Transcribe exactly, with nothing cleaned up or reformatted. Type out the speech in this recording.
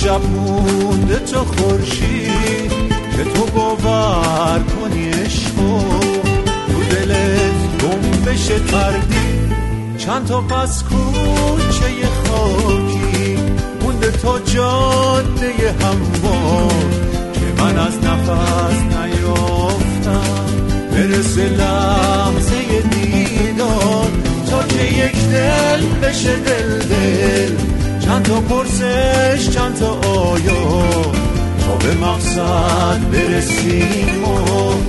عجب مونده تو خورشید که تو باور کنی عشقو تو دلت گم بشه تردید. چند تا پس کوچه خاکی مونده تا جاده هموار که من از نفس نیافتم برسه لحظه دیدار تا که یک دل بشه دل دل. چند تا پرسش چند تا آیا تا به مقصد برسیم و